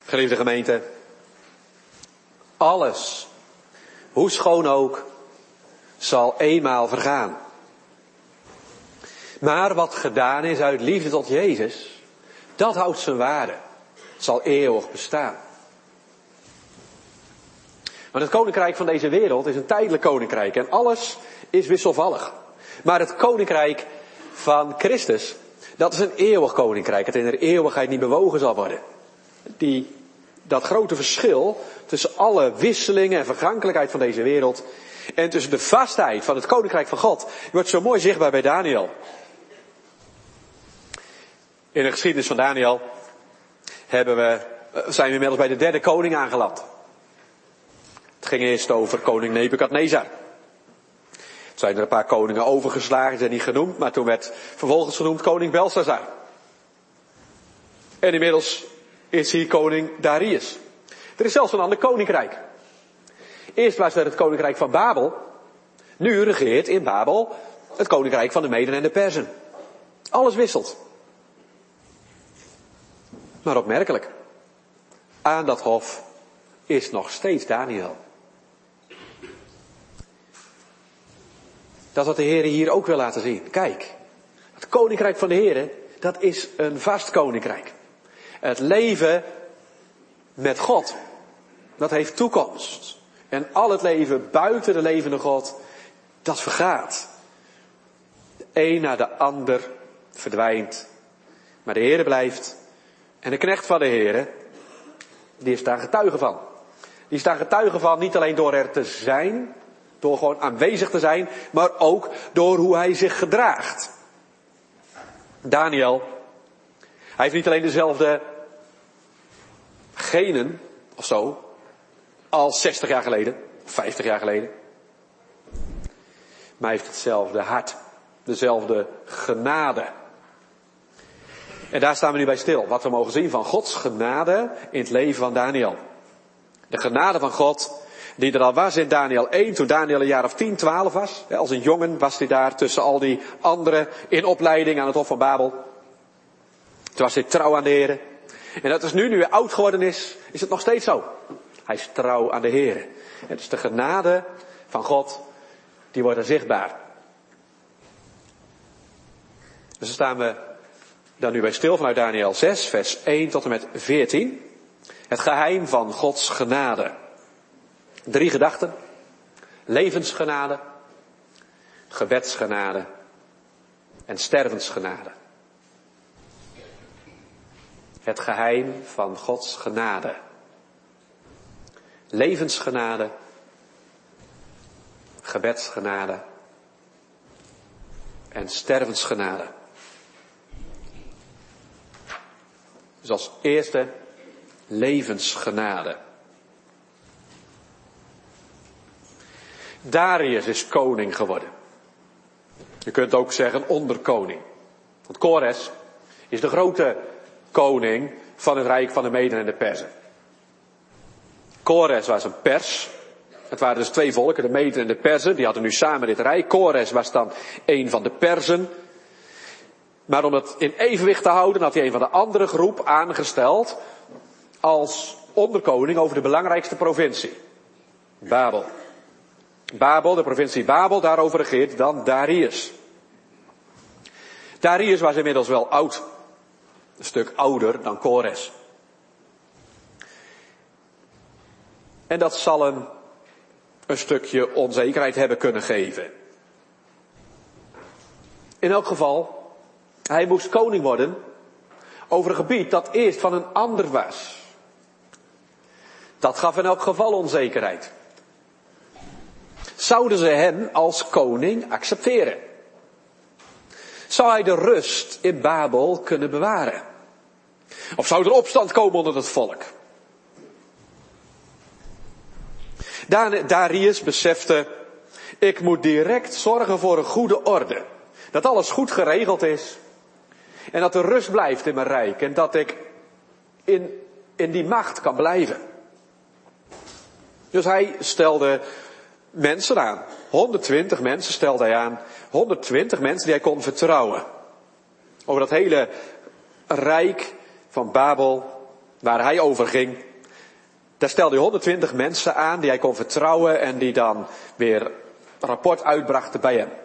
Geliefde gemeente, alles, hoe schoon ook, zal eenmaal vergaan. Maar wat gedaan is uit liefde tot Jezus, dat houdt zijn waarde. Het zal eeuwig bestaan. Want het koninkrijk van deze wereld is een tijdelijk koninkrijk en alles is wisselvallig. Maar het koninkrijk van Christus, dat is een eeuwig koninkrijk, dat in de eeuwigheid niet bewogen zal worden. Dat grote verschil tussen alle wisselingen en vergankelijkheid van deze wereld en tussen de vastheid van het koninkrijk van God, wordt zo mooi zichtbaar bij Daniel. In de geschiedenis van Daniel zijn we inmiddels bij de derde koning aangeland. Het ging eerst over koning Nebukadnezar. Er zijn er een paar koningen overgeslagen, zijn niet genoemd, maar toen werd vervolgens genoemd koning Belshazzar. En inmiddels is hier koning Darius. Er is zelfs een ander koninkrijk. Eerst was er het koninkrijk van Babel. Nu regeert in Babel het koninkrijk van de Meden en de Perzen. Alles wisselt. Maar opmerkelijk. Aan dat hof is nog steeds Daniel. Dat is wat de Heer hier ook wil laten zien. Kijk, het koninkrijk van de Heer, dat is een vast koninkrijk. Het leven met God, dat heeft toekomst. En al het leven buiten de levende God, dat vergaat. De een na de ander verdwijnt. Maar de Heer blijft. En de knecht van de Heer, die is daar getuige van. Die is daar getuige van niet alleen door er te zijn, door gewoon aanwezig te zijn, maar ook door hoe hij zich gedraagt. Daniel, hij heeft niet alleen dezelfde genen of zo als 60 jaar geleden, 50 jaar geleden. Maar hij heeft hetzelfde hart, dezelfde genade. En daar staan we nu bij stil, wat we mogen zien van Gods genade in het leven van Daniel. De genade van God, die er al was in Daniel 1, toen Daniel een jaar of 10, 12 was. Als een jongen was hij daar tussen al die anderen in opleiding aan het Hof van Babel. Toen was hij trouw aan de Heer. En dat is nu hij oud geworden is het nog steeds zo. Hij is trouw aan de Heer. En dus de genade van God, die wordt er zichtbaar. Dus daar staan we dan nu bij stil vanuit Daniel 6, vers 1 tot en met 14. Het geheim van Gods genade. 3 gedachten. Levensgenade, gebedsgenade en stervensgenade. Het geheim van Gods genade. Levensgenade, gebedsgenade en stervensgenade. Dus als eerste levensgenade. Darius is koning geworden. Je kunt ook zeggen onderkoning. Want Kores is de grote koning van het rijk van de Meden en de Perzen. Kores was een Pers. Het waren dus 2 volken, de Meden en de Perzen. Die hadden nu samen dit rijk. Kores was dan een van de Perzen. Maar om het in evenwicht te houden had hij een van de andere groep aangesteld als onderkoning over de belangrijkste provincie. Babel. Babel, de provincie Babel, daarover regeert dan Darius. Darius was inmiddels wel oud. Een stuk ouder dan Kores. En dat zal hem een stukje onzekerheid hebben kunnen geven. In elk geval, hij moest koning worden over een gebied dat eerst van een ander was. Dat gaf in elk geval onzekerheid. Zouden ze hem als koning accepteren? Zou hij de rust in Babel kunnen bewaren? Of zou er opstand komen onder het volk? Darius besefte, ik moet direct zorgen voor een goede orde. Dat alles goed geregeld is. En dat er rust blijft in mijn rijk. En dat ik in die macht kan blijven. Dus hij stelde mensen aan. 120 mensen stelde hij aan. 120 mensen die hij kon vertrouwen. Over dat hele rijk van Babel waar hij over ging, daar stelde hij 120 mensen aan die hij kon vertrouwen en die dan weer rapport uitbrachten bij hem.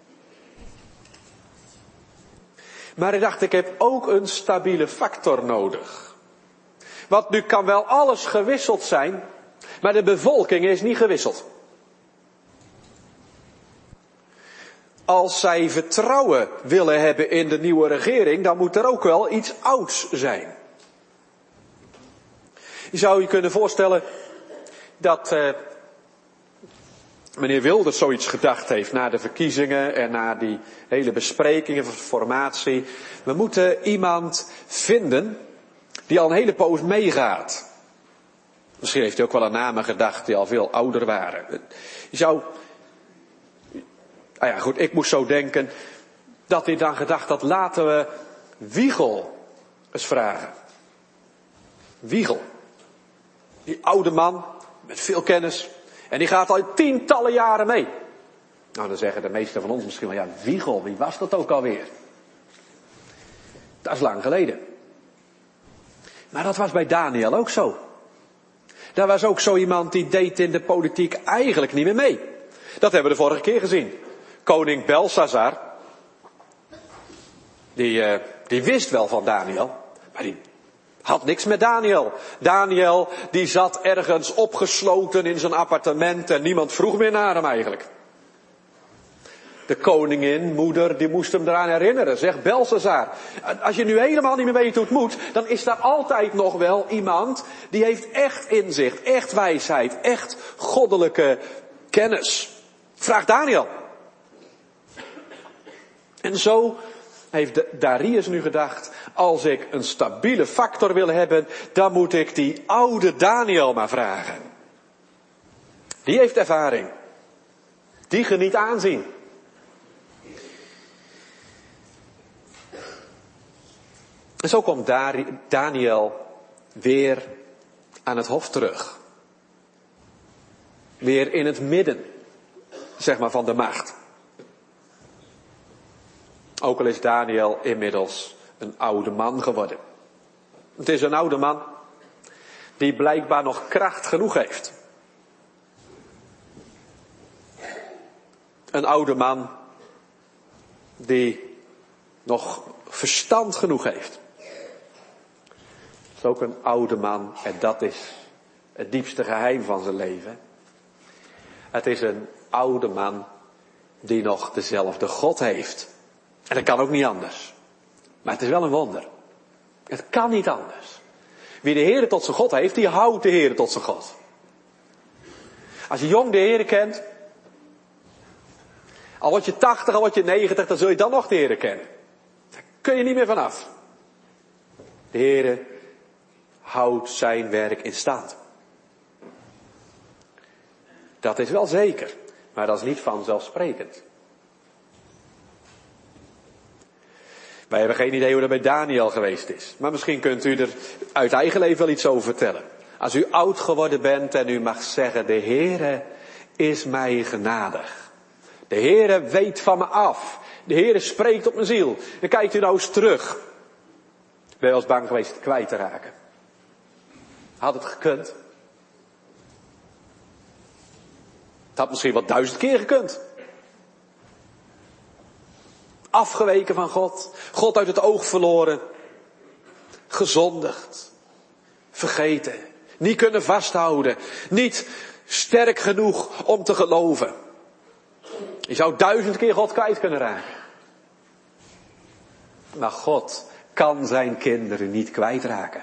Maar hij dacht, ik heb ook een stabiele factor nodig. Want nu kan wel alles gewisseld zijn, maar de bevolking is niet gewisseld. Als zij vertrouwen willen hebben in de nieuwe regering, dan moet er ook wel iets ouds zijn. Je zou je kunnen voorstellen dat meneer Wilders zoiets gedacht heeft na de verkiezingen en na die hele besprekingen van formatie. We moeten iemand vinden die al een hele poos meegaat. Misschien heeft hij ook wel aan namen gedacht die al veel ouder waren. Je zou... Nou ja, goed, ik moest zo denken dat hij dan gedacht had, laten we Wiegel eens vragen. Wiegel. Die oude man met veel kennis. En die gaat al tientallen jaren mee. Nou, dan zeggen de meesten van ons misschien wel, ja, Wiegel, wie was dat ook alweer? Dat is lang geleden. Maar dat was bij Daniel ook zo. Daar was ook zo iemand die deed in de politiek eigenlijk niet meer mee. Dat hebben we de vorige keer gezien. Koning Belshazzar, die wist wel van Daniel, maar die had niks met Daniel. Daniel, die zat ergens opgesloten in zijn appartement en niemand vroeg meer naar hem eigenlijk. De koningin, moeder, die moest hem eraan herinneren. Zegt Belshazzar, als je nu helemaal niet meer weet hoe het moet, dan is daar altijd nog wel iemand die heeft echt inzicht, echt wijsheid, echt goddelijke kennis. Vraag Daniel. En zo heeft Darius nu gedacht, als ik een stabiele factor wil hebben, dan moet ik die oude Daniel maar vragen. Die heeft ervaring. Die geniet aanzien. En zo komt Daniel weer aan het hof terug. Weer in het midden, zeg maar, van de macht. Ook al is Daniel inmiddels een oude man geworden. Het is een oude man die blijkbaar nog kracht genoeg heeft. Een oude man die nog verstand genoeg heeft. Het is ook een oude man en dat is het diepste geheim van zijn leven. Het is een oude man die nog dezelfde God heeft. En dat kan ook niet anders. Maar het is wel een wonder. Het kan niet anders. Wie de Heere tot zijn God heeft, die houdt de Heere tot zijn God. Als je jong de Heere kent, al word je 80, al word je 90, dan zul je dan nog de Heere kennen. Daar kun je niet meer vanaf. De Heere houdt zijn werk in stand. Dat is wel zeker, maar dat is niet vanzelfsprekend. Wij hebben geen idee hoe dat bij Daniel geweest is. Maar misschien kunt u er uit eigen leven wel iets over vertellen. Als u oud geworden bent en u mag zeggen, de Heere is mij genadig. De Heere weet van me af. De Heere spreekt op mijn ziel. Dan kijkt u nou eens terug. Ben je wel eens bang geweest het kwijt te raken? Had het gekund? Het had misschien wel 1000 keer gekund. Afgeweken van God. God uit het oog verloren. Gezondigd. Vergeten. Niet kunnen vasthouden. Niet sterk genoeg om te geloven. Je zou 1000 keer God kwijt kunnen raken. Maar God kan zijn kinderen niet kwijtraken.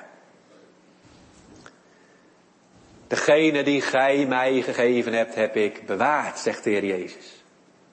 Degene die gij mij gegeven hebt, heb ik bewaard, zegt de Heer Jezus.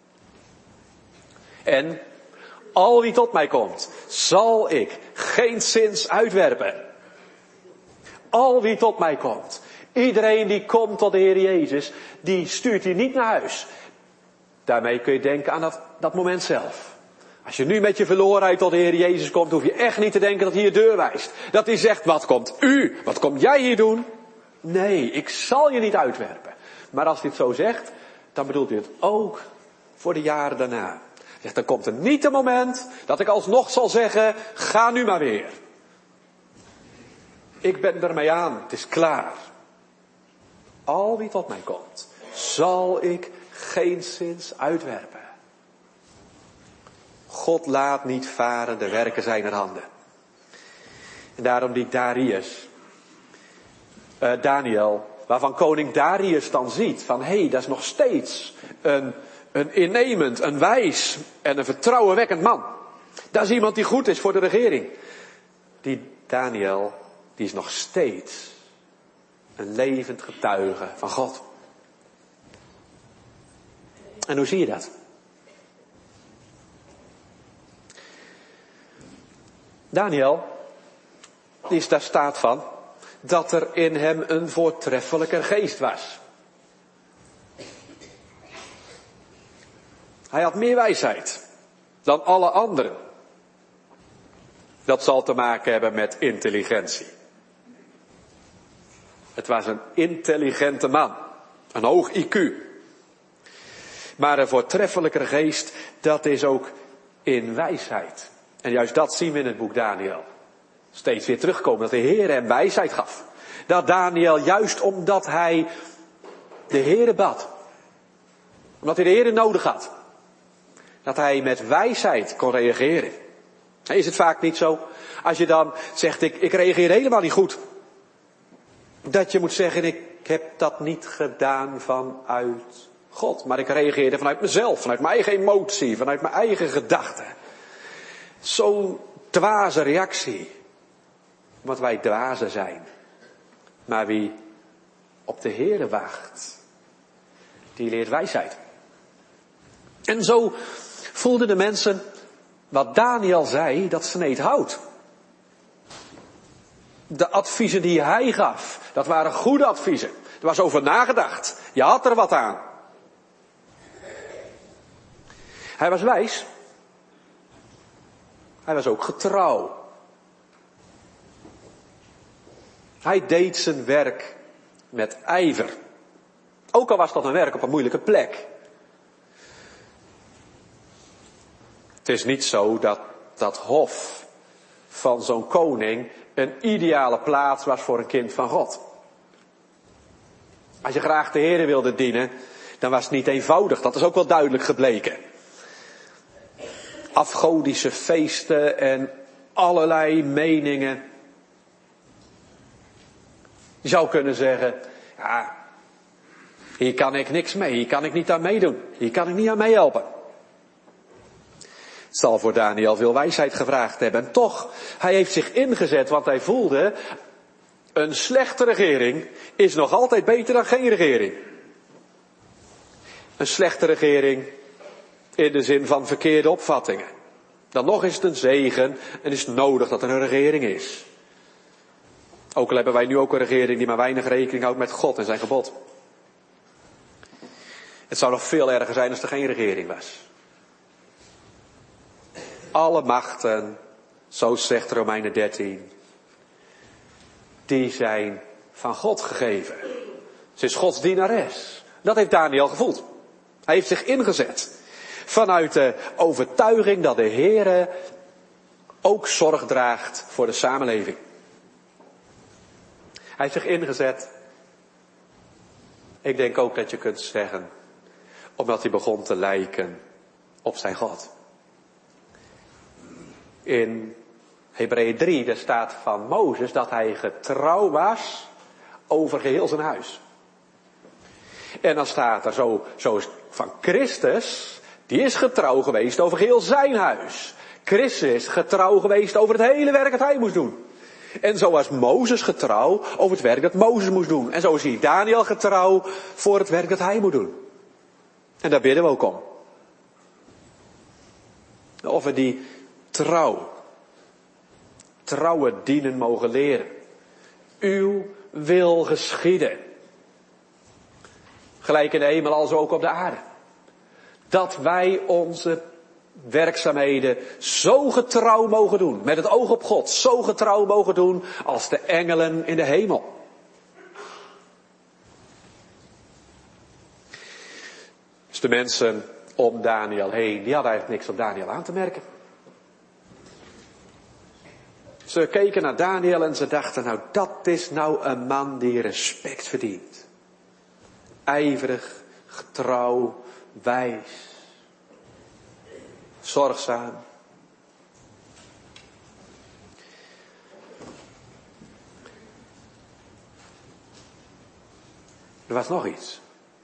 En al wie tot mij komt, zal ik geenszins uitwerpen. Al wie tot mij komt. Iedereen die komt tot de Heer Jezus, die stuurt hij niet naar huis. Daarmee kun je denken aan dat moment zelf. Als je nu met je verlorenheid tot de Heer Jezus komt, hoef je echt niet te denken dat hij je deur wijst. Dat hij zegt, wat komt u? Wat kom jij hier doen? Nee, ik zal je niet uitwerpen. Maar als hij het zo zegt, dan bedoelt hij het ook voor de jaren daarna. Hij zegt, dan komt er niet een moment dat ik alsnog zal zeggen, ga nu maar weer. Ik ben ermee aan, het is klaar. Al wie tot mij komt, zal ik geenszins uitwerpen. God laat niet varen de werken zijner handen. En daarom die Daniel, waarvan koning Darius dan ziet van hé, dat is nog steeds een innemend, een wijs en een vertrouwenwekkend man. Dat is iemand die goed is voor de regering. Die Daniel, die is nog steeds een levend getuige van God. En hoe zie je dat? Daniel, daar staat van dat er in hem een voortreffelijke geest was. Hij had meer wijsheid dan alle anderen. Dat zal te maken hebben met intelligentie. Het was een intelligente man. Een hoog IQ. Maar een voortreffelijke geest, dat is ook in wijsheid. En juist dat zien we in het boek Daniel. Steeds weer terugkomen dat de Heer hem wijsheid gaf. Dat Daniel, juist omdat hij de Heer bad. Omdat hij de Heer nodig had. Dat hij met wijsheid kon reageren. Is het vaak niet zo? Als je dan zegt, ik reageer helemaal niet goed. Dat je moet zeggen, ik heb dat niet gedaan vanuit God. Maar ik reageerde vanuit mezelf, vanuit mijn eigen emotie, vanuit mijn eigen gedachten. Zo'n dwaze reactie. Omdat wij dwazen zijn. Maar wie op de Heere wacht, die leert wijsheid. En zo voelden de mensen wat Daniel zei, dat sneed hout. De adviezen die hij gaf, dat waren goede adviezen. Er was over nagedacht. Je had er wat aan. Hij was wijs. Hij was ook getrouw. Hij deed zijn werk met ijver. Ook al was dat een werk op een moeilijke plek. Het is niet zo dat dat hof van zo'n koning een ideale plaats was voor een kind van God. Als je graag de Heere wilde dienen, dan was het niet eenvoudig. Dat is ook wel duidelijk gebleken. Afgodische feesten en allerlei meningen. Je zou kunnen zeggen, ja, hier kan ik niks mee, hier kan ik niet aan meedoen, hier kan ik niet aan meehelpen. Het zal voor Daniel veel wijsheid gevraagd hebben. En toch, hij heeft zich ingezet, want hij voelde, een slechte regering is nog altijd beter dan geen regering. Een slechte regering in de zin van verkeerde opvattingen. Dan nog is het een zegen en is het nodig dat er een regering is. Ook al hebben wij nu ook een regering die maar weinig rekening houdt met God en zijn gebod. Het zou nog veel erger zijn als er geen regering was. Alle machten, zo zegt Romeinen 13, die zijn van God gegeven. Ze is Gods dienares. Dat heeft Daniel gevoeld. Hij heeft zich ingezet. Vanuit de overtuiging dat de Heere ook zorg draagt voor de samenleving. Hij heeft zich ingezet. Ik denk ook dat je kunt zeggen, omdat hij begon te lijken op zijn God. In Hebreeën 3, daar staat van Mozes dat hij getrouw was over geheel zijn huis. En dan staat er zo van Christus, die is getrouw geweest over geheel zijn huis. Christus is getrouw geweest over het hele werk dat hij moest doen. En zo was Mozes getrouw over het werk dat Mozes moest doen. En zo is hij Daniel getrouw voor het werk dat hij moet doen. En daar bidden we ook om. Of we die trouwe dienen mogen leren. Uw wil geschieden. Gelijk in de hemel als ook op de aarde. Dat wij onze werkzaamheden zo getrouw mogen doen. Met het oog op God. Zo getrouw mogen doen als de engelen in de hemel. Dus de mensen om Daniel heen, die hadden eigenlijk niks op Daniel aan te merken. Ze Ze keken naar Daniel en ze dachten, nou dat is nou een man die respect verdient. Ijverig, getrouw, wijs, zorgzaam. Er was nog iets.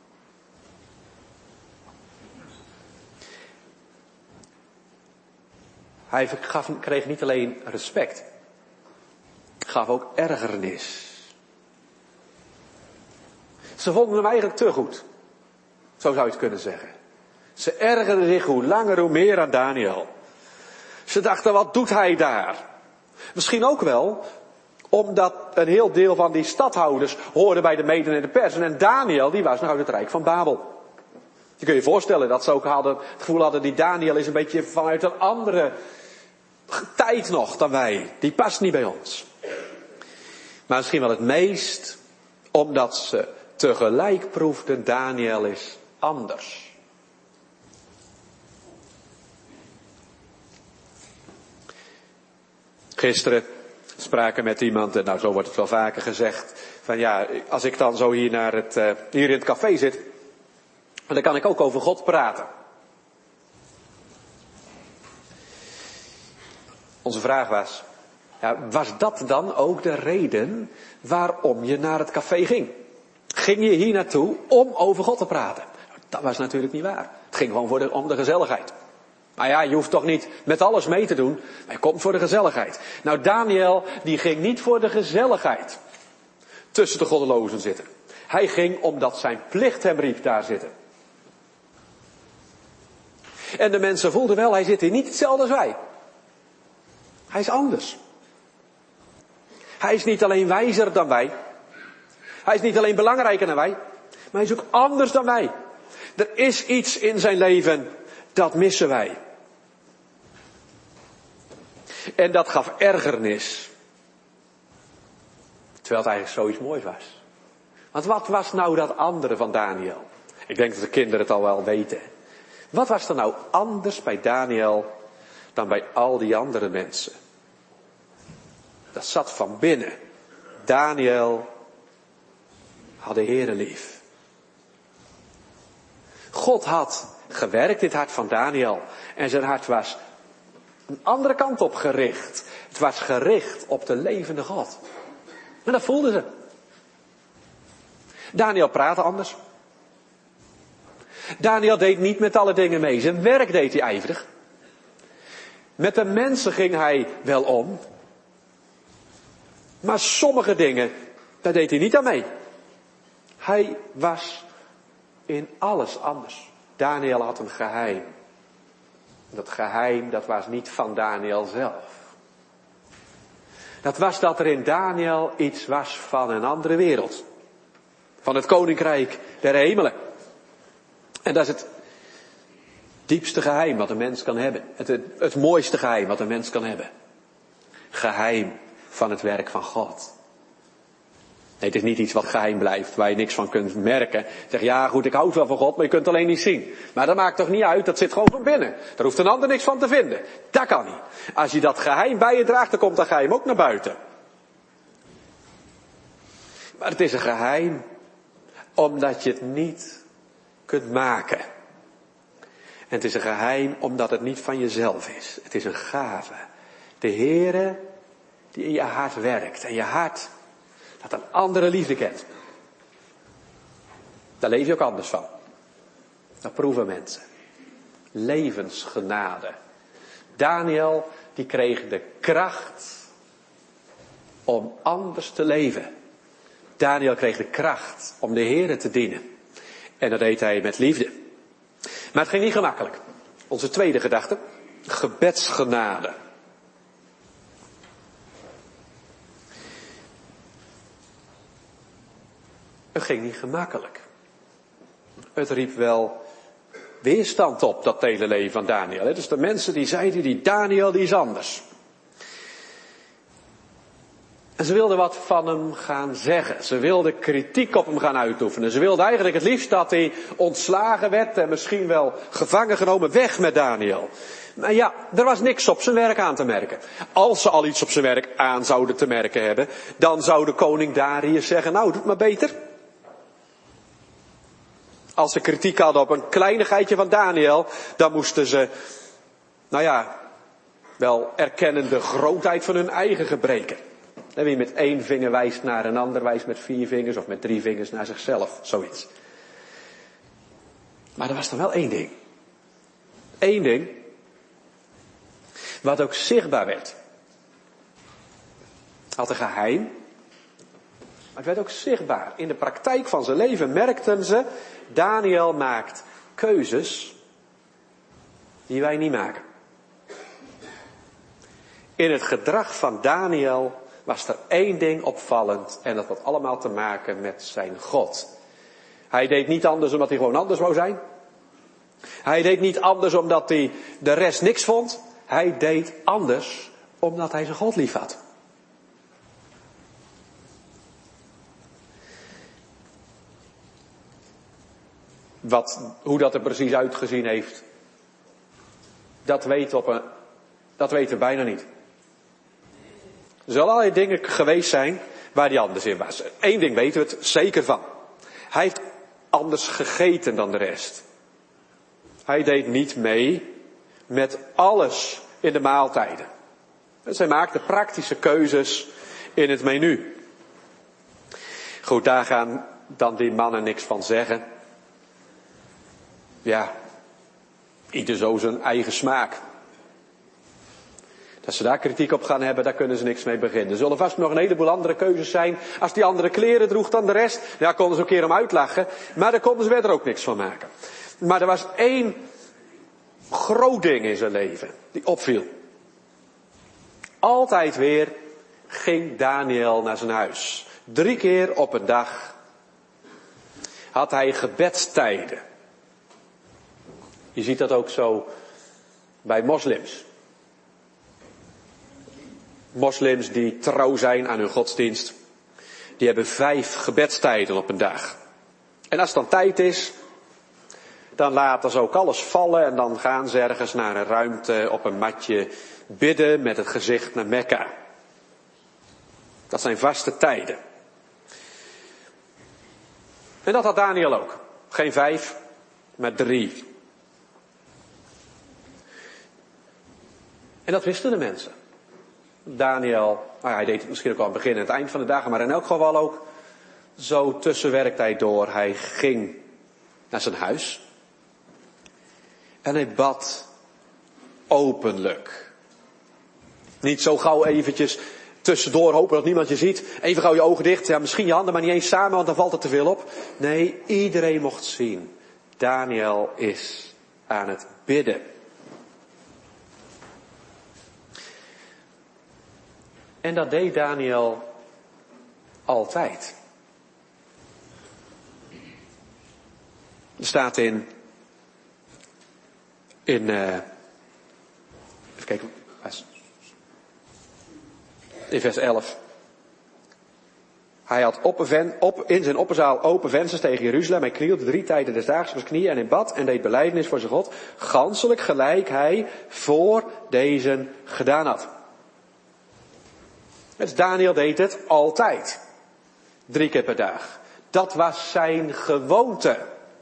Hij kreeg niet alleen respect, gaf ook ergernis. Ze vonden hem eigenlijk te goed. Zo zou je het kunnen zeggen. Ze ergerden zich hoe langer hoe meer aan Daniel. Ze dachten, wat doet hij daar? Misschien ook wel omdat een heel deel van die stadhouders hoorden bij de Meden en de Persen. En Daniel, die was nog uit het Rijk van Babel. Je kunt je voorstellen dat ze ook het gevoel hadden, die Daniel is een beetje vanuit een andere tijd nog dan wij. Die past niet bij ons. Maar misschien wel het meest omdat ze tegelijk proefden, Daniel is anders. Gisteren spraken met iemand, en nou zo wordt het wel vaker gezegd, van ja, als ik dan zo hier in het café zit, dan kan ik ook over God praten. Onze vraag was, ja, was dat dan ook de reden waarom je naar het café ging? Ging je hier naartoe om over God te praten? Dat was natuurlijk niet waar. Het ging gewoon om de gezelligheid. Maar ja, je hoeft toch niet met alles mee te doen. Maar je komt voor de gezelligheid. Nou, Daniel, die ging niet voor de gezelligheid tussen de goddelozen zitten. Hij ging omdat zijn plicht hem riep daar zitten. En de mensen voelden wel, hij zit hier niet hetzelfde als wij. Hij is anders. Hij is niet alleen wijzer dan wij. Hij is niet alleen belangrijker dan wij. Maar hij is ook anders dan wij. Er is iets in zijn leven, dat missen wij. En dat gaf ergernis. Terwijl het eigenlijk zoiets moois was. Want wat was nou dat andere van Daniel? Ik denk dat de kinderen het al wel weten. Wat was er nou anders bij Daniel dan bij al die andere mensen? Dat zat van binnen. Daniel had de Heere lief. God had gewerkt in het hart van Daniel. En zijn hart was een andere kant op gericht. Het was gericht op de levende God. En dat voelden ze. Daniel praatte anders. Daniel deed niet met alle dingen mee. Zijn werk deed hij ijverig. Met de mensen ging hij wel om. Maar sommige dingen, daar deed hij niet aan mee. Hij was in alles anders. Daniel had een geheim. Dat geheim, dat was niet van Daniel zelf. Dat was dat er in Daniel iets was van een andere wereld. Van het koninkrijk der hemelen. En dat is het diepste geheim wat een mens kan hebben. Het mooiste geheim wat een mens kan hebben. Geheim van het werk van God. Nee, het is niet iets wat geheim blijft, waar je niks van kunt merken. Zeg, ja goed, ik houd wel van God, maar je kunt het alleen niet zien. Maar dat maakt toch niet uit, dat zit gewoon van binnen. Daar hoeft een ander niks van te vinden. Dat kan niet. Als je dat geheim bij je draagt, dan komt dat geheim ook naar buiten. Maar het is een geheim, omdat je het niet kunt maken. En het is een geheim, omdat het niet van jezelf is. Het is een gave. De Heere, die in je hart werkt. En je hart, dat een andere liefde kent. Daar leef je ook anders van. Dat proeven mensen. Levensgenade. Daniel, die kreeg de kracht om anders te leven. Daniel kreeg de kracht om de Heere te dienen. En dat deed hij met liefde. Maar het ging niet gemakkelijk. Onze tweede gedachte. Gebedsgenade. Het ging niet gemakkelijk. Het riep wel weerstand op, dat hele leven van Daniel. Dus de mensen die zeiden, die Daniel, die is anders. En ze wilden wat van hem gaan zeggen. Ze wilden kritiek op hem gaan uitoefenen. Ze wilden eigenlijk het liefst dat hij ontslagen werd en misschien wel gevangen genomen. Weg met Daniel. Maar ja, er was niks op zijn werk aan te merken. Als ze al iets op zijn werk aan zouden te merken hebben, dan zou de koning Darius zeggen, nou, doe het maar beter. Als ze kritiek hadden op een kleinigheidje van Daniel, dan moesten ze, wel erkennen de grootheid van hun eigen gebreken. Wie met 1 vinger wijst naar een ander, wijst met 4 vingers of met 3 vingers naar zichzelf, zoiets. Maar er was dan wel 1 ding. 1 ding, wat ook zichtbaar werd. Het had een geheim, maar het werd ook zichtbaar. In de praktijk van zijn leven merkten ze, Daniel maakt keuzes die wij niet maken. In het gedrag van Daniel was er 1 ding opvallend en dat had allemaal te maken met zijn God. Hij deed niet anders omdat hij gewoon anders wou zijn. Hij deed niet anders omdat hij de rest niks vond. Hij deed anders omdat hij zijn God lief had. Hoe dat er precies uitgezien heeft, dat weten we bijna niet. Er zullen allerlei dingen geweest zijn waar hij anders in was. 1 ding weten we het zeker van. Hij heeft anders gegeten dan de rest. Hij deed niet mee met alles in de maaltijden. Dus hij maakte praktische keuzes in het menu. Goed, daar gaan dan die mannen niks van zeggen. Ja, ieder zo zijn eigen smaak. Dat ze daar kritiek op gaan hebben, daar kunnen ze niks mee beginnen. Er zullen vast nog een heleboel andere keuzes zijn. Als die andere kleren droeg dan de rest, ja, konden ze een keer om uitlachen. Maar daar konden ze verder ook niks van maken. Maar er was 1 groot ding in zijn leven die opviel. Altijd weer ging Daniel naar zijn huis. 3 keer op een dag had hij gebedstijden. Je ziet dat ook zo bij moslims. Moslims die trouw zijn aan hun godsdienst, die hebben 5 gebedstijden op een dag. En als het dan tijd is, dan laten ze ook alles vallen en dan gaan ze ergens naar een ruimte op een matje bidden met het gezicht naar Mekka. Dat zijn vaste tijden. En dat had Daniel ook. Geen 5, maar 3. En dat wisten de mensen. Daniel, hij deed het misschien ook al aan het begin en het eind van de dagen, maar in elk geval ook zo tussen werktijd door. Hij ging naar zijn huis en hij bad openlijk. Niet zo gauw eventjes tussendoor hopen dat niemand je ziet. Even gauw je ogen dicht, ja, misschien je handen maar niet eens samen, want dan valt het te veel op. Nee, iedereen mocht zien. Daniel is aan het bidden. En dat deed Daniel altijd. Er staat in even kijken, in vers 11. Hij had in zijn opperzaal open vensters tegen Jeruzalem. Hij knielde 3 tijden des daags op zijn knieën en hij bad en deed belijdenis voor zijn God. Ganselijk gelijk hij voor deze gedaan had. Dus Daniel deed het altijd. 3 keer per dag. Dat was zijn gewoonte.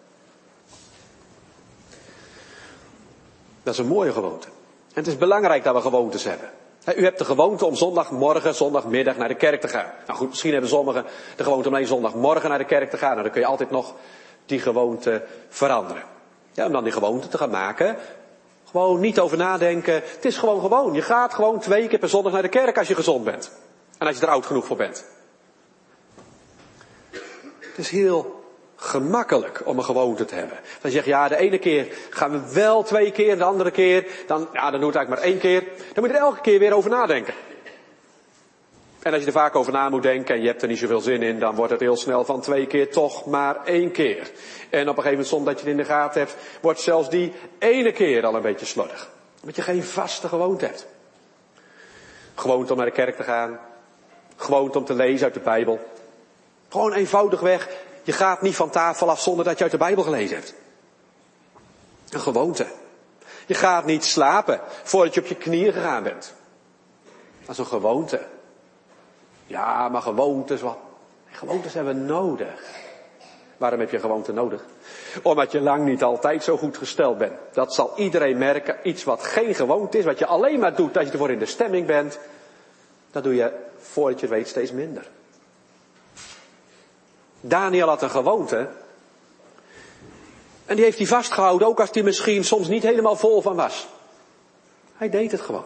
Dat is een mooie gewoonte. En het is belangrijk dat we gewoontes hebben. U hebt de gewoonte om zondagmorgen, zondagmiddag naar de kerk te gaan. Nou goed, misschien hebben sommigen de gewoonte om alleen zondagmorgen naar de kerk te gaan. Nou, dan kun je altijd nog die gewoonte veranderen. Ja, om dan die gewoonte te gaan maken. Gewoon niet over nadenken. Het is gewoon. Je gaat gewoon 2 keer per zondag naar de kerk als je gezond bent. En als je er oud genoeg voor bent. Het is heel gemakkelijk om een gewoonte te hebben. Dan zeg je, ja, de ene keer gaan we wel 2 keer, de andere keer, dan doe het eigenlijk maar 1 keer. Dan moet je er elke keer weer over nadenken. En als je er vaak over na moet denken en je hebt er niet zoveel zin in, dan wordt het heel snel van 2 keer toch maar 1 keer. En op een gegeven moment, zonder dat je het in de gaten hebt, wordt zelfs die ene keer al een beetje slordig. Omdat je geen vaste gewoonte hebt. Gewoonte om naar de kerk te gaan. Gewoonte om te lezen uit de Bijbel. Gewoon eenvoudigweg. Je gaat niet van tafel af zonder dat je uit de Bijbel gelezen hebt. Een gewoonte. Je gaat niet slapen voordat je op je knieën gegaan bent. Dat is een gewoonte. Ja, maar gewoontes, wat? Gewoontes hebben we nodig. Waarom heb je gewoonte nodig? Omdat je lang niet altijd zo goed gesteld bent. Dat zal iedereen merken. Iets wat geen gewoonte is, wat je alleen maar doet als je ervoor in de stemming bent. Dat doe je, voordat je het weet, steeds minder. Daniel had een gewoonte. En die heeft hij vastgehouden, ook als hij misschien soms niet helemaal vol van was. Hij deed het gewoon.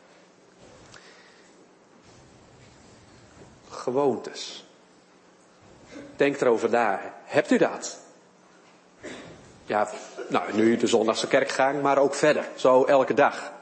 Gewoontes. Denk erover na. Hebt u dat? Ja, nou, nu de zondagse kerkgang, maar ook verder. Zo elke dag.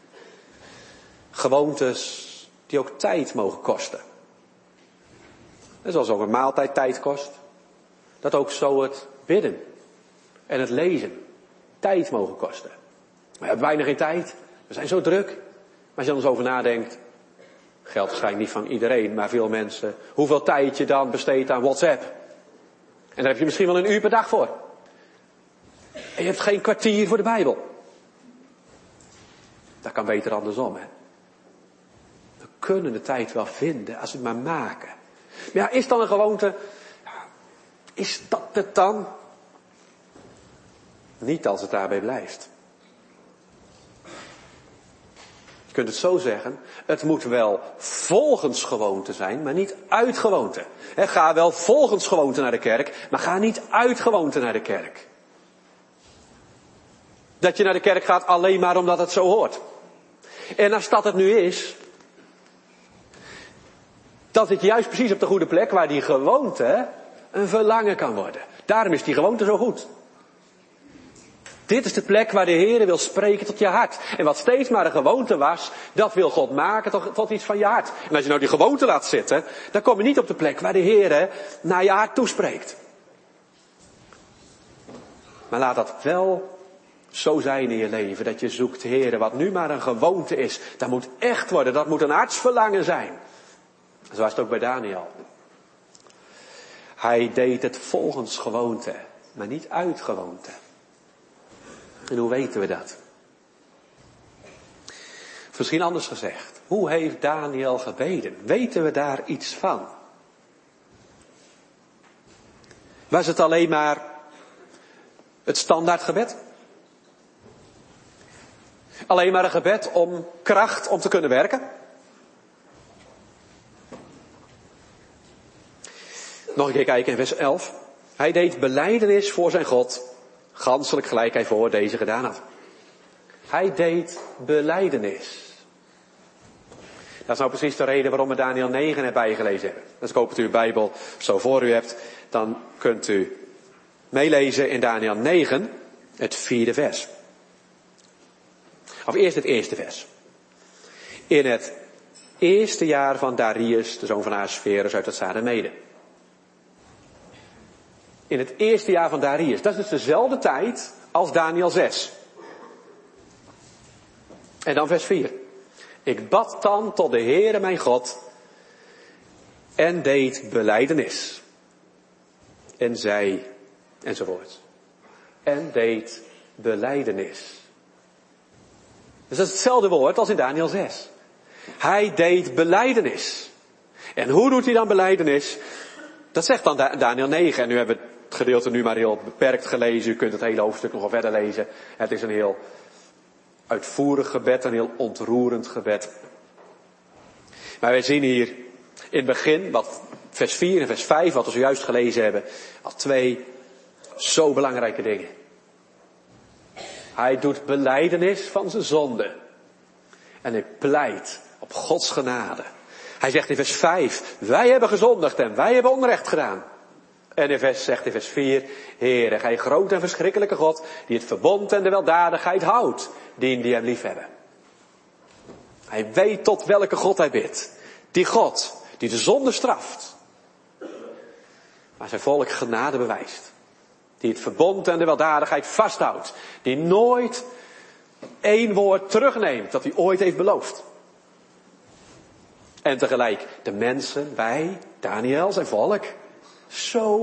Gewoontes die ook tijd mogen kosten. En zoals ook een maaltijd tijd kost. Dat ook zo het bidden en het lezen tijd mogen kosten. We hebben bijna geen tijd. We zijn zo druk. Maar als je er eens over nadenkt. Geldt waarschijnlijk niet van iedereen, maar veel mensen. Hoeveel tijd je dan besteedt aan WhatsApp. En daar heb je misschien wel een uur per dag voor. En je hebt geen kwartier voor de Bijbel. Dat kan beter andersom, hè. We kunnen de tijd wel vinden als we het maar maken. Maar ja, is dan een gewoonte? Is dat het dan? Niet als het daarbij blijft. Je kunt het zo zeggen. Het moet wel volgens gewoonte zijn, maar niet uit gewoonte. Ga wel volgens gewoonte naar de kerk, maar ga niet uit gewoonte naar de kerk. Dat je naar de kerk gaat alleen maar omdat het zo hoort. En als dat het nu is, dan zit je juist precies op de goede plek waar die gewoonte een verlangen kan worden. Daarom is die gewoonte zo goed. Dit is de plek waar de Heer wil spreken tot je hart. En wat steeds maar een gewoonte was, dat wil God maken tot iets van je hart. En als je nou die gewoonte laat zitten, dan kom je niet op de plek waar de Heer naar je hart toespreekt. Maar laat dat wel zo zijn in je leven, dat je zoekt, Heer, wat nu maar een gewoonte is. Dat moet echt worden, dat moet een hartsverlangen zijn. Zo was het ook bij Daniel. Hij deed het volgens gewoonte, maar niet uit gewoonte. En hoe weten we dat? Misschien anders gezegd. Hoe heeft Daniel gebeden? Weten we daar iets van? Was het alleen maar het standaardgebed? Alleen maar een gebed om kracht om te kunnen werken? Nog een keer kijken in vers 11. Hij deed belijdenis voor zijn God, ganselijk gelijk hij voor deze gedaan had. Hij deed belijdenis. Dat is nou precies de reden waarom we Daniel 9 erbij gelezen hebben. Dus ik hoop dat u uw Bijbel zo voor u hebt. Dan kunt u meelezen in Daniel 9, het 4e vers. Of eerst het eerste vers. In het eerste jaar van Darius, de zoon van Ahasverus uit het Zademede. In het eerste jaar van Darius. Dat is dus dezelfde tijd als Daniel 6. En dan vers 4. Ik bad dan tot de Heere mijn God en deed belijdenis. En zei, enzovoort. En deed belijdenis. Dus dat is hetzelfde woord als in Daniel 6. Hij deed belijdenis. En hoe doet hij dan belijdenis? Dat zegt dan Daniel 9. En nu hebben we het gedeelte nu maar heel beperkt gelezen. U kunt het hele hoofdstuk nog wel verder lezen. Het is een heel uitvoerig gebed, een heel ontroerend gebed. Maar wij zien hier in het begin, wat vers 4 en vers 5, wat we zojuist gelezen hebben, al twee zo belangrijke dingen. Hij doet belijdenis van zijn zonde. En hij pleit op Gods genade. Hij zegt in vers 5, wij hebben gezondigd en wij hebben onrecht gedaan. En zegt in vers 4, Heere, gij groot en verschrikkelijke God, die het verbond en de weldadigheid houdt, die hem lief hebben. Hij weet tot welke God hij bidt. Die God, die de zonde straft. Maar zijn volk genade bewijst. Die het verbond en de weldadigheid vasthoudt. Die nooit één woord terugneemt dat hij ooit heeft beloofd. En tegelijk de mensen, wij, Daniel, zijn volk.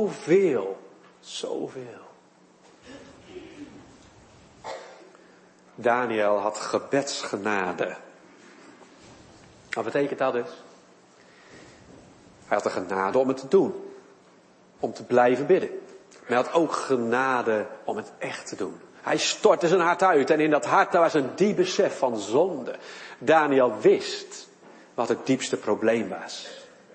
Zoveel. Daniel had gebedsgenade. Wat betekent dat dus? Hij had de genade om het te doen. Om te blijven bidden. Maar hij had ook genade om het echt te doen. Hij stortte zijn hart uit en in dat hart daar was een diep besef van zonde. Daniel wist wat het diepste probleem was.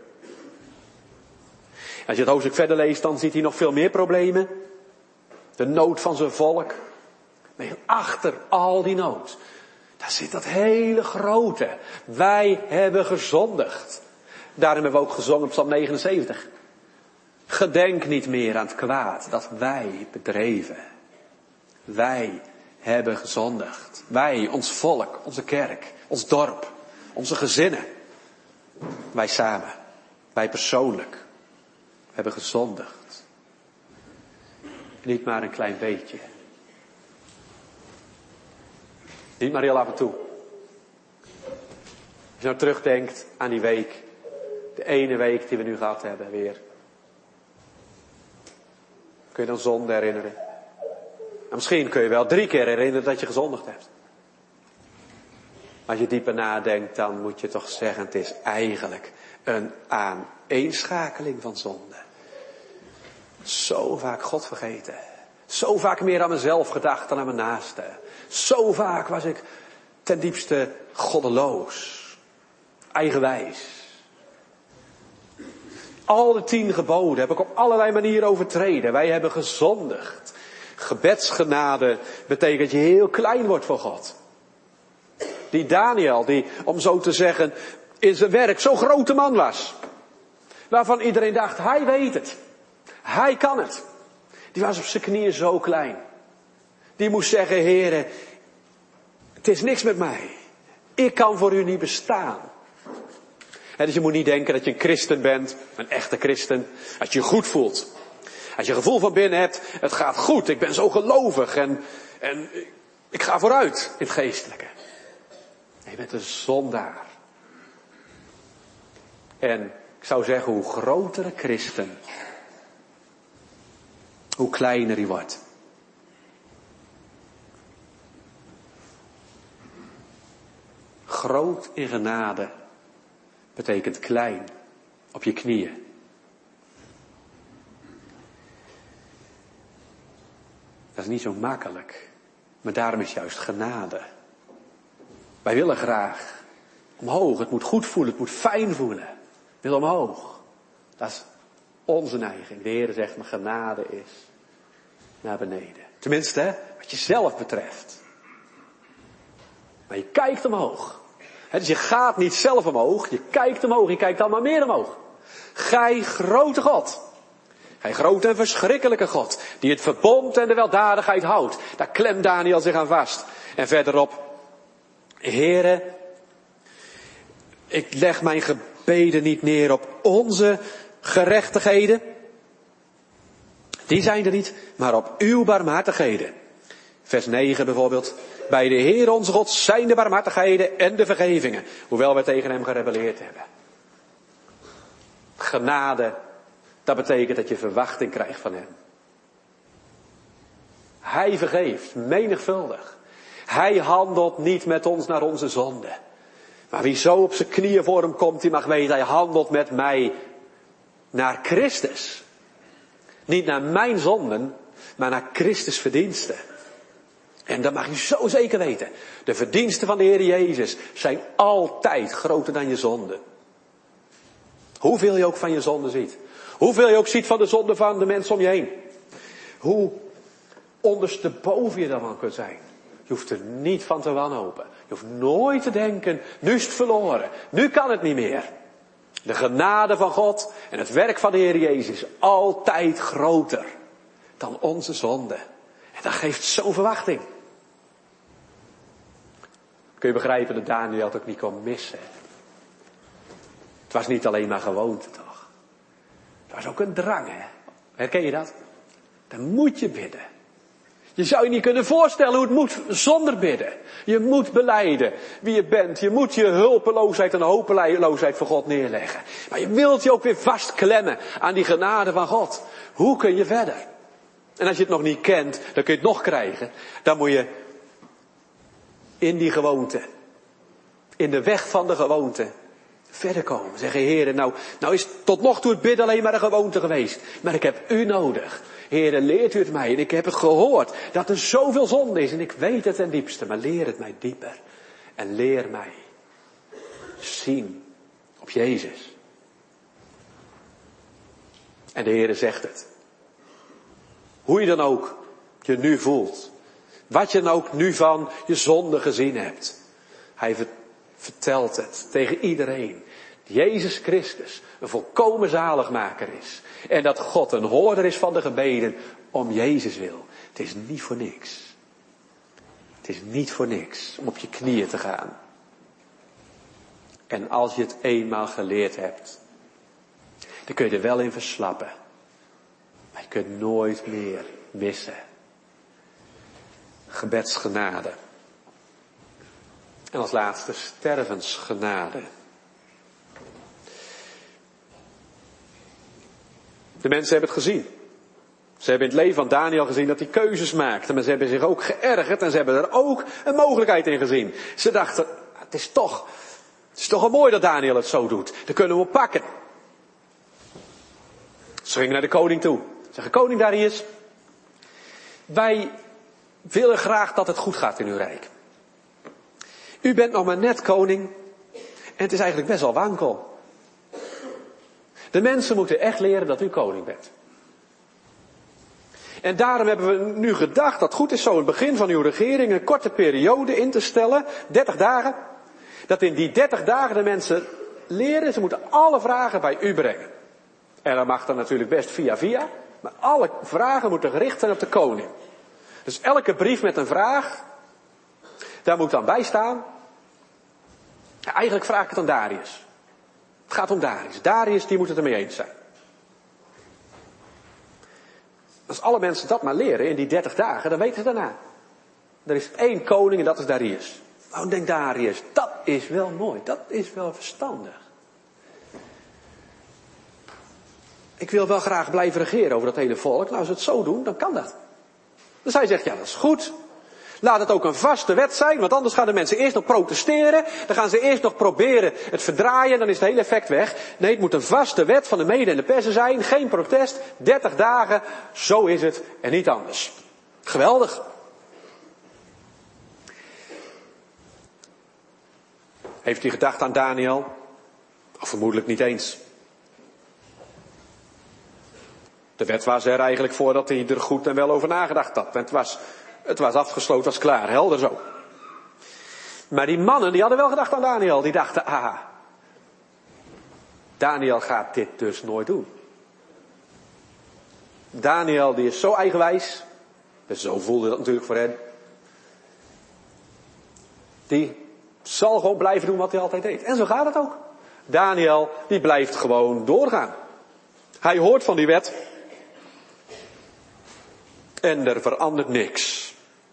Als je het hoofdstuk verder leest, dan ziet hij nog veel meer problemen. De nood van zijn volk. Maar achter al die nood, daar zit dat hele grote. Wij hebben gezondigd. Daarom hebben we ook gezongen op Psalm 79. Gedenk niet meer aan het kwaad dat wij bedreven. Wij hebben gezondigd. Wij, ons volk, onze kerk, ons dorp, onze gezinnen. Wij samen, wij persoonlijk, hebben gezondigd. Niet maar een klein beetje. Niet maar heel af en toe. Als je nou terugdenkt aan die week. De ene week die we nu gehad hebben weer. Kun je dan zonde herinneren? En misschien kun je wel 3 keer herinneren dat je gezondigd hebt. Als je dieper nadenkt, dan moet je toch zeggen, het is eigenlijk een aaneenschakeling van zonde. Zo vaak God vergeten. Zo vaak meer aan mezelf gedacht dan aan mijn naaste. Zo vaak was ik ten diepste goddeloos. Eigenwijs. Al de 10 geboden heb ik op allerlei manieren overtreden. Wij hebben gezondigd. Gebedsgenade betekent dat je heel klein wordt voor God. Die Daniel, die, om zo te zeggen, in zijn werk zo'n grote man was. Waarvan iedereen dacht, hij weet het. Hij kan het. Die was op zijn knieën zo klein. Die moest zeggen, Heere, het is niks met mij. Ik kan voor u niet bestaan. Dus je moet niet denken dat je een christen bent, een echte christen, als je je goed voelt. Als je een gevoel van binnen hebt, het gaat goed, ik ben zo gelovig en ik ga vooruit in het geestelijke. Je bent een zondaar. En ik zou zeggen, hoe groter een christen, hoe kleiner hij wordt. Groot in genade betekent klein op je knieën. Dat is niet zo makkelijk. Maar daarom is juist genade. Wij willen graag omhoog. Het moet goed voelen. Het moet fijn voelen. Wil omhoog. Dat is onze neiging. De Heer zegt, mijn genade is naar beneden. Tenminste, hè, wat jezelf betreft. Maar je kijkt omhoog. Dus je gaat niet zelf omhoog. Je kijkt omhoog. Je kijkt dan maar meer omhoog. Gij grote God. Gij grote en verschrikkelijke God. Die het verbond en de weldadigheid houdt. Daar klemt Daniel zich aan vast. En verderop. Heere, ik leg mijn gebeden niet neer op onze gerechtigheden. Die zijn er niet, maar op uw barmhartigheden. Vers 9 bijvoorbeeld. Bij de Heer onze God zijn de barmhartigheden en de vergevingen. Hoewel wij tegen hem gerebelleerd hebben. Genade, dat betekent dat je verwachting krijgt van hem. Hij vergeeft, menigvuldig. Hij handelt niet met ons naar onze zonde. Maar wie zo op zijn knieën voor hem komt, die mag weten, hij handelt met mij naar Christus. Niet naar mijn zonden, maar naar Christus' verdiensten. En dat mag je zo zeker weten. De verdiensten van de Heer Jezus zijn altijd groter dan je zonden. Hoeveel je ook van je zonde ziet. Hoeveel je ook ziet van de zonde van de mensen om je heen. Hoe ondersteboven je daarvan kunt zijn. Je hoeft er niet van te wanhopen. Je hoeft nooit te denken, nu is het verloren. Nu kan het niet meer. De genade van God en het werk van de Heer Jezus is altijd groter dan onze zonde. En dat geeft zo'n verwachting. Kun je begrijpen dat Daniel het ook niet kon missen. Het was niet alleen maar gewoonte toch. Het was ook een drang, hè. Herken je dat? Dan moet je bidden. Je zou je niet kunnen voorstellen hoe het moet zonder bidden. Je moet belijden wie je bent. Je moet je hulpeloosheid en hopeloosheid voor God neerleggen. Maar je wilt je ook weer vastklemmen aan die genade van God. Hoe kun je verder? En als je het nog niet kent, dan kun je het nog krijgen. Dan moet je in die gewoonte. In de weg van de gewoonte. Verder komen. Zeggen, Heer, nou is tot nog toe het bidden alleen maar een gewoonte geweest. Maar ik heb u nodig. Heer, leert u het mij. En ik heb het gehoord dat er zoveel zonde is. En ik weet het ten diepste. Maar leer het mij dieper. En leer mij zien op Jezus. En de Heer zegt het. Hoe je dan ook je nu voelt. Wat je dan ook nu van je zonde gezien hebt. Hij vertelt het tegen iedereen. Jezus Christus een volkomen zaligmaker is. En dat God een hoorder is van de gebeden om Jezus wil. Het is niet voor niks. Het is niet voor niks om op je knieën te gaan. En als je het eenmaal geleerd hebt, dan kun je er wel in verslappen. Maar je kunt nooit meer missen. Gebedsgenade. En als laatste stervensgenade. De mensen hebben het gezien. Ze hebben in het leven van Daniel gezien dat hij keuzes maakte. Maar ze hebben zich ook geërgerd en ze hebben er ook een mogelijkheid in gezien. Ze dachten, het is toch wel mooi dat Daniel het zo doet. Dat kunnen we pakken. Ze gingen naar de koning toe. Ze zeggen, koning Darius, wij willen graag dat het goed gaat in uw rijk. U bent nog maar net koning en het is eigenlijk best wel wankel. De mensen moeten echt leren dat u koning bent. En daarom hebben we nu gedacht dat het goed is zo in het begin van uw regering een korte periode in te stellen, 30 dagen. Dat in die 30 dagen de mensen leren, ze moeten alle vragen bij u brengen. En dat mag dan natuurlijk best via, maar alle vragen moeten gericht zijn op de koning. Dus elke brief met een vraag, daar moet dan bij staan. Ja, eigenlijk vraag ik het aan Darius. Het gaat om Darius. Darius die moet het ermee eens zijn. Als alle mensen dat maar leren in die 30 dagen, dan weten ze daarna. Er is één koning en dat is Darius. Nou, denkt Darius, dat is wel mooi, dat is wel verstandig. Ik wil wel graag blijven regeren over dat hele volk. Nou, als we het zo doen, dan kan dat. Dus hij zegt, ja, dat is goed. Laat het ook een vaste wet zijn, want anders gaan de mensen eerst nog protesteren. Dan gaan ze eerst nog proberen het verdraaien, dan is het hele effect weg. Nee, het moet een vaste wet van de Mede en de Persen zijn. Geen protest, 30 dagen, zo is het en niet anders. Geweldig. Heeft hij gedacht aan Daniel? Of vermoedelijk niet eens. De wet was er eigenlijk voor dat hij er goed en wel over nagedacht had. Het was afgesloten, was klaar, helder zo. Maar die mannen, die hadden wel gedacht aan Daniel. Die dachten, Daniel gaat dit dus nooit doen. Daniel, die is zo eigenwijs. Dus zo voelde dat natuurlijk voor hen. Die zal gewoon blijven doen wat hij altijd deed. En zo gaat het ook. Daniel, die blijft gewoon doorgaan. Hij hoort van die wet. En er verandert niks.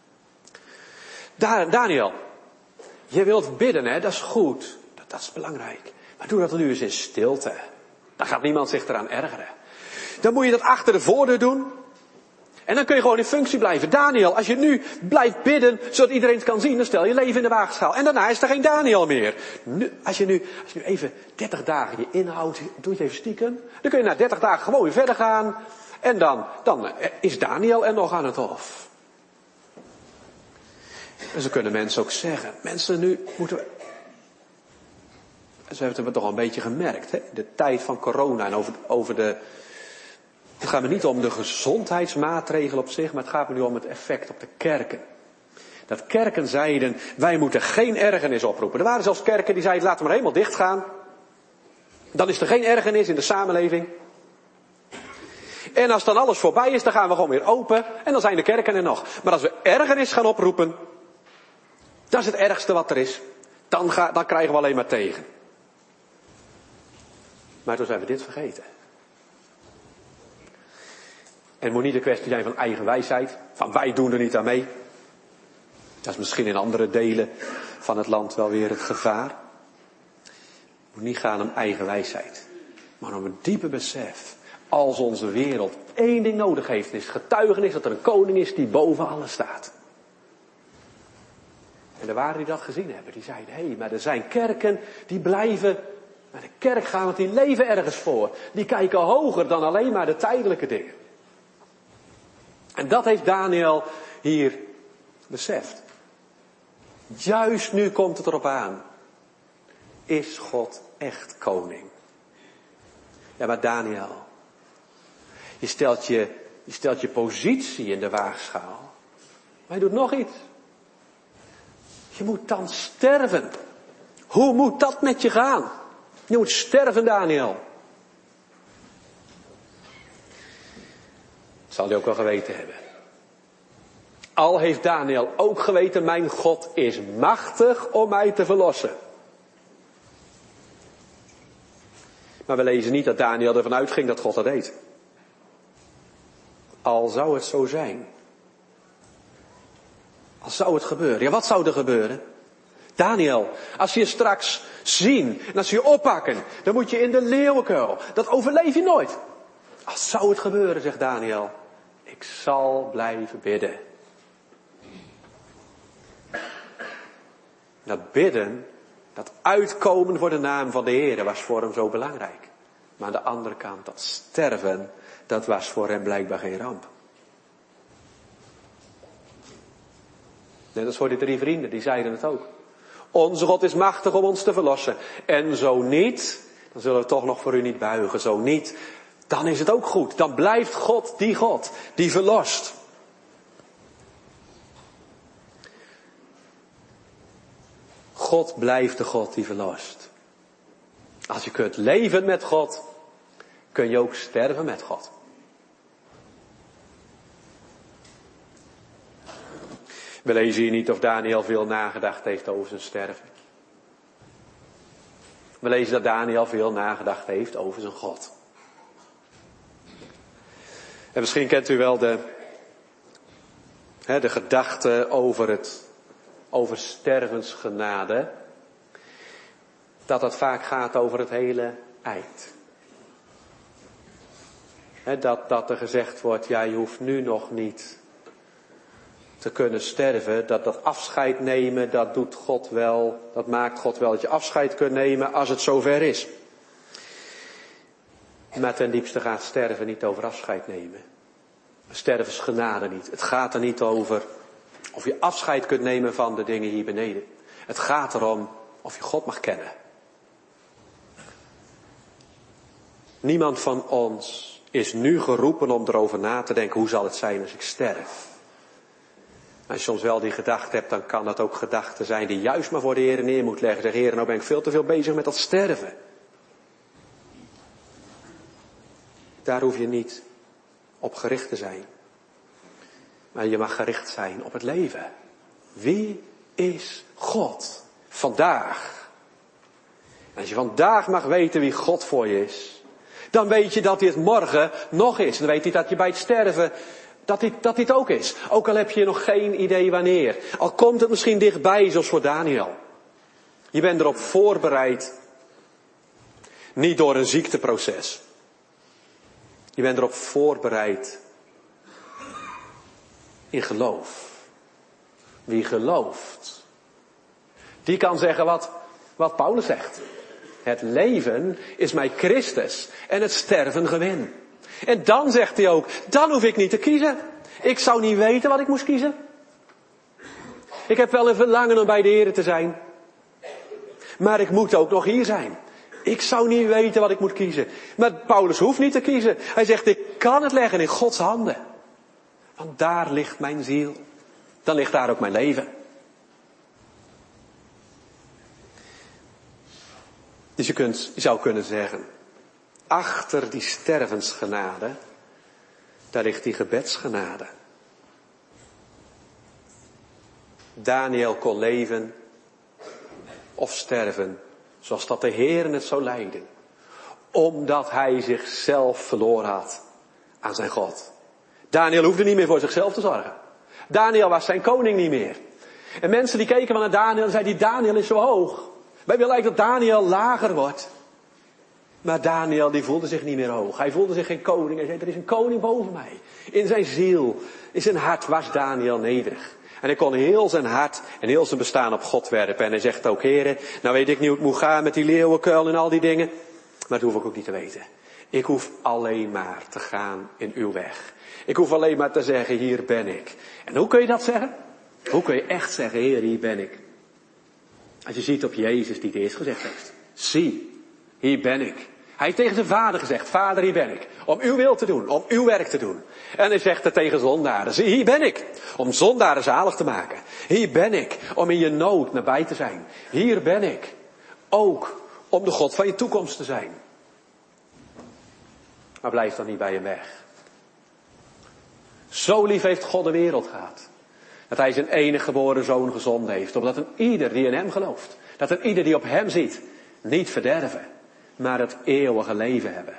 Daniel, je wilt bidden, hè? Dat is goed. Dat is belangrijk. Maar doe dat nu eens in stilte. Dan gaat niemand zich eraan ergeren. Dan moet je dat achter de voordeur doen. En dan kun je gewoon in functie blijven. Daniel, als je nu blijft bidden, zodat iedereen het kan zien, dan stel je leven in de waagschaal. En daarna is er geen Daniel meer. Als je nu even 30 dagen je inhoudt, doe je het even stiekem. Dan kun je na 30 dagen gewoon weer verder gaan. En dan is Daniel er nog aan het hof. En zo kunnen mensen ook zeggen. Mensen, nu moeten we... Zo hebben we het toch al een beetje gemerkt. Hè? De tijd van corona en het gaat me niet om de gezondheidsmaatregelen op zich, maar het gaat me nu om het effect op de kerken. Dat kerken zeiden, wij moeten geen ergernis oproepen. Er waren zelfs kerken die zeiden, laten we maar helemaal dicht gaan. Dan is er geen ergernis in de samenleving. En als dan alles voorbij is, dan gaan we gewoon weer open. En dan zijn de kerken er nog. Maar als we ergernis gaan oproepen, dat is het ergste wat er is. Dan krijgen we alleen maar tegen. Maar toen zijn we dit vergeten. En het moet niet een kwestie zijn van eigen wijsheid. Van wij doen er niet aan mee. Dat is misschien in andere delen van het land wel weer het gevaar. Het moet niet gaan om eigen wijsheid. Maar om een diepe besef. Als onze wereld één ding nodig heeft, is getuigenis dat er een koning is die boven alles staat. En er waren die dat gezien hebben. Die zeiden, hé, maar er zijn kerken die blijven naar de kerk gaan, want die leven ergens voor. Die kijken hoger dan alleen maar de tijdelijke dingen. En dat heeft Daniel hier beseft. Juist nu komt het erop aan. Is God echt koning? Ja, maar Daniel, je stelt je positie in de waagschaal. Maar je doet nog iets. Je moet dan sterven. Hoe moet dat met je gaan? Je moet sterven, Daniel. Dat zal hij ook wel geweten hebben. Al heeft Daniel ook geweten, mijn God is machtig om mij te verlossen. Maar we lezen niet dat Daniel ervan uitging dat God dat deed. Al zou het zo zijn. Al zou het gebeuren. Ja, wat zou er gebeuren? Daniel, als ze je straks zien en als ze je oppakken, dan moet je in de leeuwenkuil. Dat overleef je nooit. Als zou het gebeuren, zegt Daniel, ik zal blijven bidden. Dat bidden, dat uitkomen voor de naam van de Heer was voor hem zo belangrijk. Maar aan de andere kant, dat sterven, dat was voor hem blijkbaar geen ramp. Net als voor die 3 vrienden, die zeiden het ook. Onze God is machtig om ons te verlossen. En zo niet, dan zullen we toch nog voor u niet buigen. Zo niet, dan is het ook goed. Dan blijft God die verlost. God blijft de God die verlost. Als je kunt leven met God, kun je ook sterven met God. We lezen hier niet of Daniel veel nagedacht heeft over zijn sterven. We lezen dat Daniel veel nagedacht heeft over zijn God. En misschien kent u wel de gedachte over stervensgenade. Dat vaak gaat over het hele eind. Dat er gezegd wordt, ja, je hoeft nu nog niet te kunnen sterven. Dat afscheid nemen, dat doet God wel. Dat maakt God wel dat je afscheid kunt nemen als het zover is. Maar ten diepste gaat sterven niet over afscheid nemen. Stervensgenade niet. Het gaat er niet over of je afscheid kunt nemen van de dingen hier beneden. Het gaat erom of je God mag kennen. Niemand van ons is nu geroepen om erover na te denken, hoe zal het zijn als ik sterf? Als je soms wel die gedachte hebt, dan kan dat ook gedachten zijn die juist maar voor de Heer neer moet leggen. Zeg, Heer, nou ben ik veel te veel bezig met dat sterven. Daar hoef je niet op gericht te zijn. Maar je mag gericht zijn op het leven. Wie is God? Vandaag. En als je vandaag mag weten wie God voor je is, dan weet je dat hij het morgen nog is. Dan weet je dat je bij het sterven, dat hij het ook is. Ook al heb je nog geen idee wanneer. Al komt het misschien dichtbij, zoals voor Daniel. Je bent erop voorbereid. Niet door een ziekteproces. Je bent erop voorbereid in geloof. Wie gelooft, die kan zeggen wat Paulus zegt. Het leven is mij Christus en het sterven gewin. En dan zegt hij ook, dan hoef ik niet te kiezen. Ik zou niet weten wat ik moest kiezen. Ik heb wel een verlangen om bij de Heer te zijn. Maar ik moet ook nog hier zijn. Ik zou niet weten wat ik moet kiezen. Maar Paulus hoeft niet te kiezen. Hij zegt, ik kan het leggen in Gods handen. Want daar ligt mijn ziel. Dan ligt daar ook mijn leven. Dus je zou kunnen zeggen, achter die stervensgenade, daar ligt die gebedsgenade. Daniel kon leven of sterven, zoals dat de Heer het zou leiden. Omdat hij zichzelf verloren had aan zijn God. Daniel hoefde niet meer voor zichzelf te zorgen. Daniel was zijn koning niet meer. En mensen die keken naar Daniel en zeiden, die Daniel is zo hoog. Wij willen eigenlijk dat Daniel lager wordt. Maar Daniel die voelde zich niet meer hoog. Hij voelde zich geen koning. Hij zei, er is een koning boven mij. In zijn ziel, in zijn hart was Daniel nederig. En hij kon heel zijn hart en heel zijn bestaan op God werpen. En hij zegt ook, Heere, nou weet ik niet hoe het moet gaan met die leeuwenkuil en al die dingen. Maar dat hoef ik ook niet te weten. Ik hoef alleen maar te gaan in uw weg. Ik hoef alleen maar te zeggen, hier ben ik. En hoe kun je dat zeggen? Hoe kun je echt zeggen, Heer, hier ben ik? Als je ziet op Jezus die het eerst gezegd heeft. Zie, hier ben ik. Hij heeft tegen zijn vader gezegd, Vader, hier ben ik. Om uw wil te doen, om uw werk te doen. En hij zegt het tegen zondaren. Zie, hier ben ik. Om zondaren zalig te maken. Hier ben ik. Om in je nood nabij te zijn. Hier ben ik. Ook om de God van je toekomst te zijn. Maar blijf dan niet bij hem weg. Zo lief heeft God de wereld gehad. Dat hij zijn enige geboren zoon gezonden heeft. Opdat een ieder die in hem gelooft. Dat een ieder die op hem ziet. Niet verderven. Maar het eeuwige leven hebben.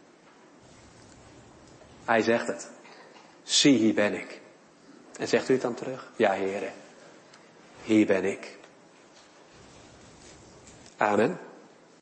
Hij zegt het. Zie, hier ben ik. En zegt u het dan terug? Ja, Heere. Hier ben ik. Amen.